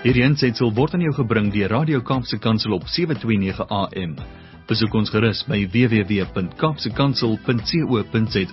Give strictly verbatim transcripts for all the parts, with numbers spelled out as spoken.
Hierdie aansetsel word aan jou gebring deur Radio Kaapse Kansel op sewe twee nege A M. Besoek ons gerus by w w w punt kaapse kansel punt co punt za.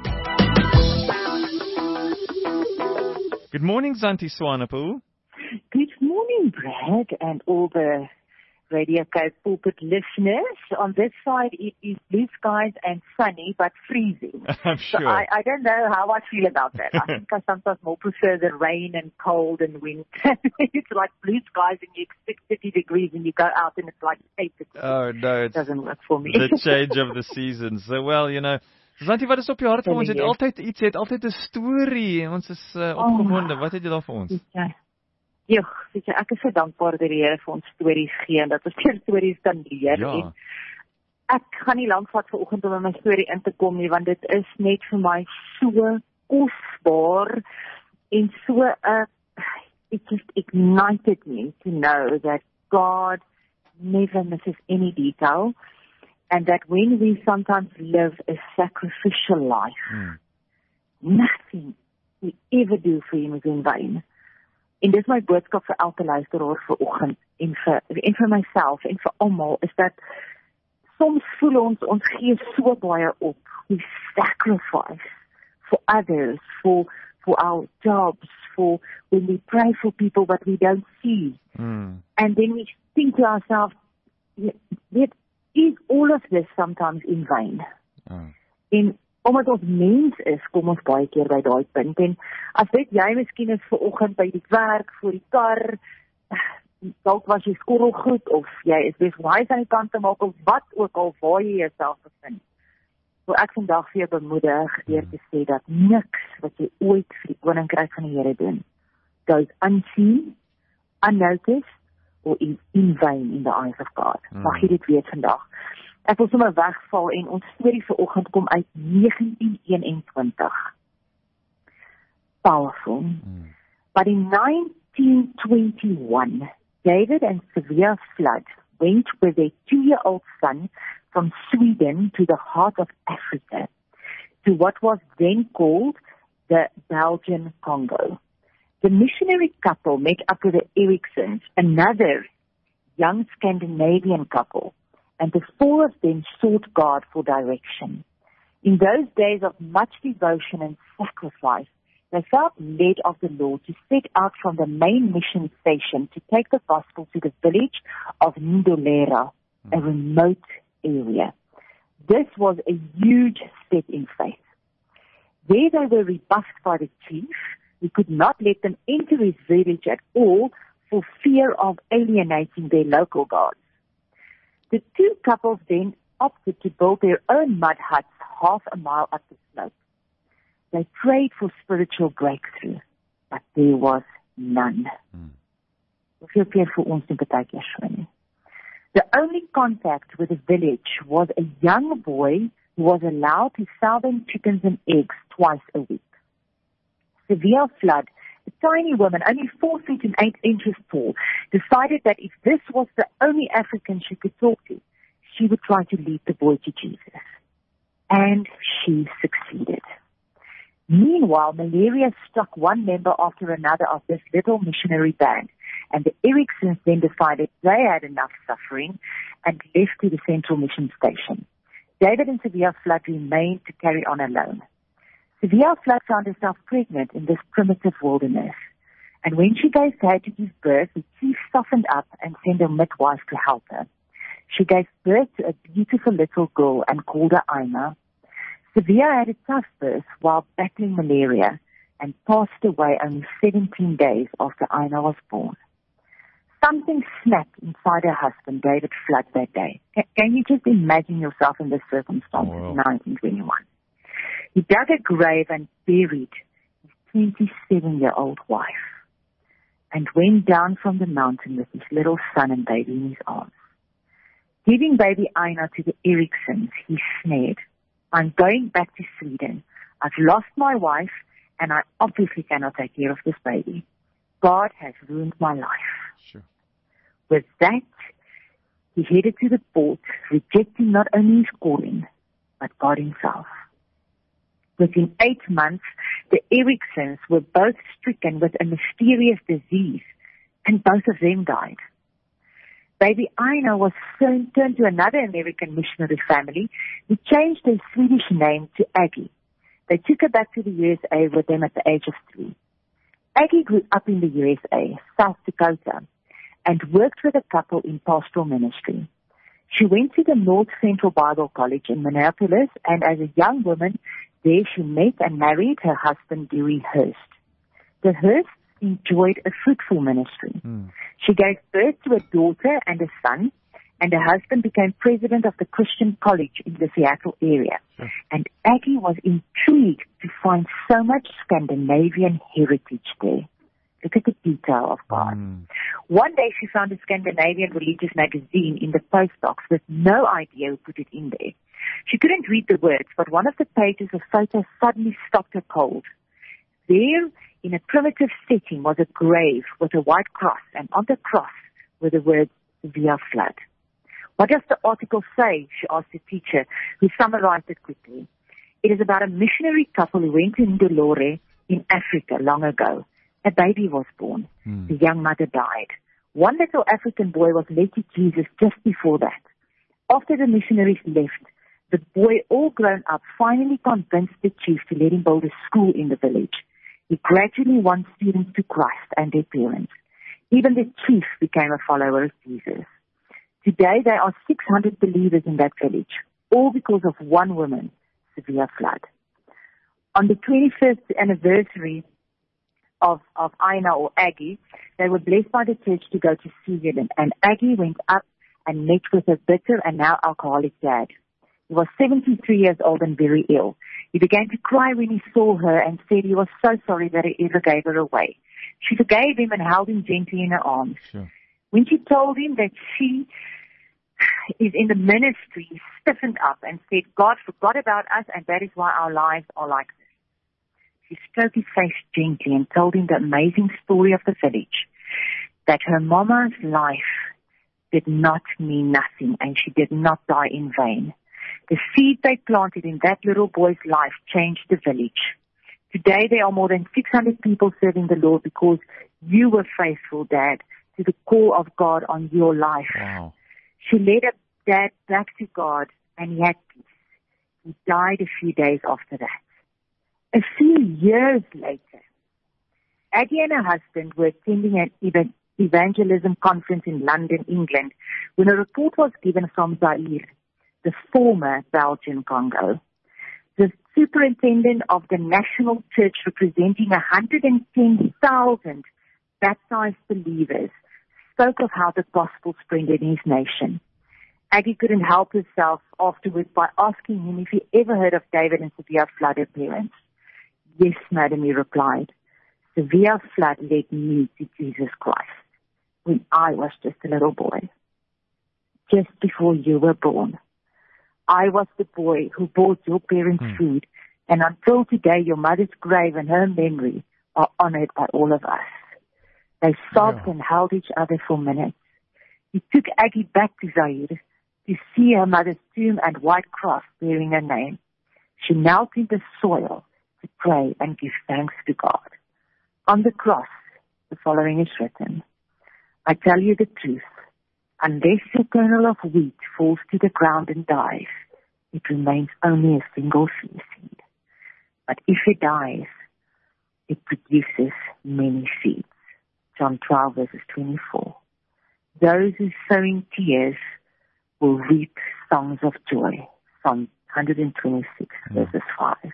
Good morning, Zanti Swanepoel. Good morning, Brad, and all the Radio Cape Pulpit listeners. On this side, it is blue skies and sunny, but freezing. I'm sure. So I, I don't know how I feel about that. I think I sometimes more prefer the rain and cold and wind. It's like blue skies and you expect thirty degrees and you go out and it's like eight degrees. Oh, no. It doesn't work for me. The change of the seasons. So, well, you know, Zanti, wat is op jou hart vir ons? Het altyd iets, het altyd 'n storie. Ons is uh, opgewonde. Wat het jy daar vir ons? Ja. Ja, weet jy, ek is so dankbaar dat die Here vir ons stories gee en dat ons weer stories kan leer. Ja. En ek gaan nie lank vat vanoggend om in my storie in te kom nie, want dit is net vir my so kosbaar en so 'n uh, it just ignited me to know that God never misses any detail and that when we sometimes live a sacrificial life, hmm. nothing we ever do for Him is in vain. En dis my boodskap vir elke luisteraar vanoggend en vir en vir myself en vir almal is dat soms voel ons ons gee so baie op. We sacrifice for others, for for our jobs, for when we pray for people that we don't see. Mm. And then we think to ourselves, is all of this sometimes in vain? Mm. En omdat ons mens is, kom ons baie keer by daai punt. En as dit jy miskien is vanoggend by die werk, voor die kar, dalk was jy skorrelgoed, of jy is besig om huis aan die kant te maak, of wat ook al waar jy jouself bevind. So ek vandag vir jou bemoedig deur te sê dat niks wat jy ooit vir die koninkryk van die Here doen, goes unseen, unnoticed, or is in vain in the eyes of God. Mag jy dit weet vandag. Ek wil sommer wegval en ons storie vanoggend kom uit negentien eenentwintig. Powerful. Mm. But in nineteen twenty-one, David and Sylvia Flood went with their two-year-old son from Sweden to the heart of Africa, to what was then called the Belgian Congo. The missionary couple met up with the Eriksons, another young Scandinavian couple, and the four of them sought God for direction. In those days of much devotion and sacrifice, they felt led of the Lord to set out from the main mission station to take the gospel to the village of Ndolera, a remote area. This was a huge step in faith. There they were rebuffed by the chief, who could not let them enter his village at all for fear of alienating their local gods. The two couples then opted to build their own mud huts half a mile up the slope. They prayed for spiritual breakthrough, but there was none. Hoeveel keer vir ons nie baie keer so nie. The only contact with the village was a young boy who was allowed to sell them chickens and eggs twice a week. Sylvia Flood, a tiny woman, only four feet and eight inches tall, decided that if this was the only African she could talk to, she would try to lead the boy to Jesus. And she succeeded. Meanwhile, malaria struck one member after another of this little missionary band, and the Eriksons then decided they had enough suffering and left to the central mission station. David and Sylvia Flood remained to carry on alone. Sylvia Flood found herself pregnant in this primitive wilderness, and when she gave her to give birth, the chief softened up and sent a midwife to help her. She gave birth to a beautiful little girl and called her Aina. Sylvia had a tough birth while battling malaria and passed away only seventeen days after Aina was born. Something snapped inside her husband, David Flood, that day. Can, can you just imagine yourself in this circumstance oh, wow. in nineteen twenty-one? He dug a grave and buried his twenty-seven-year-old wife and went down from the mountain with his little son and baby in his arms. Giving baby Aina to the Eriksons, he snared, I'm going back to Sweden. I've lost my wife and I obviously cannot take care of this baby. God has ruined my life. Sure. With that, he headed to the port, rejecting not only his calling, but God himself. Within eight months, the Eriksons were both stricken with a mysterious disease and both of them died. Baby Ina was soon turned to another American missionary family who changed their Swedish name to Aggie. They took her back to the U S A with them at the age of three. Aggie grew up in the U S A, South Dakota, and worked with a couple in pastoral ministry. She went to the North Central Bible College in Minneapolis, and as a young woman, there she met and married her husband, Dewey Hurst. The Hursts enjoyed a fruitful ministry. Mm. She gave birth to a daughter and a son, and her husband became president of the Christian College in the Seattle area. Sure. And Aggie was intrigued to find so much Scandinavian heritage there. Look at the detail of God. Mm. One day she found a Scandinavian religious magazine in the post box with no idea who put it in there. She couldn't read the words, but one of the pages of photos suddenly stopped her cold. There, in a primitive setting, was a grave with a white cross, and on the cross were the words, Severe Flood. What does the article say? She asked the teacher, who summarized it quickly. It is about a missionary couple who went to Ndolore in Africa long ago. A baby was born. Hmm. The young mother died. One little African boy was led to Jesus just before that. After the missionaries left, the boy, all grown up, finally convinced the chief to let him build a school in the village. He gradually won students to Christ and their parents. Even the chief became a follower of Jesus. Today there are six hundred believers in that village, all because of one woman, Severe Flood. On the twenty-first anniversary of, of Ina or Aggie, they were blessed by the church to go to Sweden, and Aggie went up and met with her bitter and now alcoholic dad. He was seventy-three years old and very ill. He began to cry when he saw her and said he was so sorry that he ever gave her away. She forgave him and held him gently in her arms. Sure. When she told him that she is in the ministry, he stiffened up and said, God forgot about us, and that is why our lives are like this. She stroked his face gently and told him the amazing story of the village, that her mama's life did not mean nothing and she did not die in vain. The seed they planted in that little boy's life changed the village. Today there are more than six hundred people serving the Lord because you were faithful, Dad, to the call of God on your life. Wow. She led her dad back to God, and he had peace. He died a few days after that. A few years later, Aggie and her husband were attending an evangelism conference in London, England, when a report was given from Zaire, the former Belgian Congo. The superintendent of the national church, representing one hundred ten thousand baptized believers, spoke of how the gospel spread in his nation. Aggie couldn't help herself afterwards by asking him if he ever heard of David and Severe Flood appearance. Yes, madam, he replied. Severe Flood led me to Jesus Christ when I was just a little boy. Just before you were born, I was the boy who bought your parents hmm. food, and until today your mother's grave and her memory are honored by all of us. They sobbed yeah. and held each other for minutes. He took Aggie back to Zaire to see her mother's tomb and white cross bearing her name. She knelt in the soil to pray and give thanks to God. On the cross, the following is written, I tell you the truth, unless a kernel of wheat falls to the ground and dies, it remains only a single seed. But if it dies, it produces many seeds. John twelve, verses twenty-four. Those who sow in tears will reap songs of joy. Psalm one twenty-six, mm. verses five.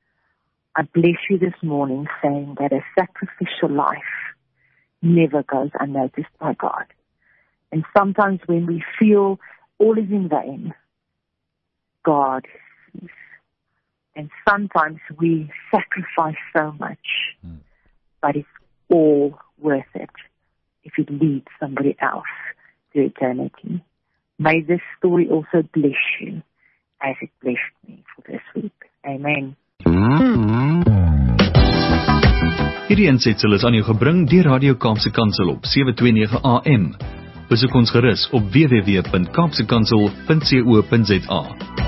I bless you this morning saying that a sacrificial life never goes unnoticed by God. And sometimes when we feel all is in vain, God sees. And sometimes we sacrifice so much, mm. but it's all worth it if it leads somebody else to eternity. May this story also bless you as it blessed me for this week. Amen. Hierdie aansetsel is aan jou gebring deur Radio Kaapse Kansel op sewe twee nege A M. Besoek ons gerus op w w w punt kaapse kansel punt co punt za.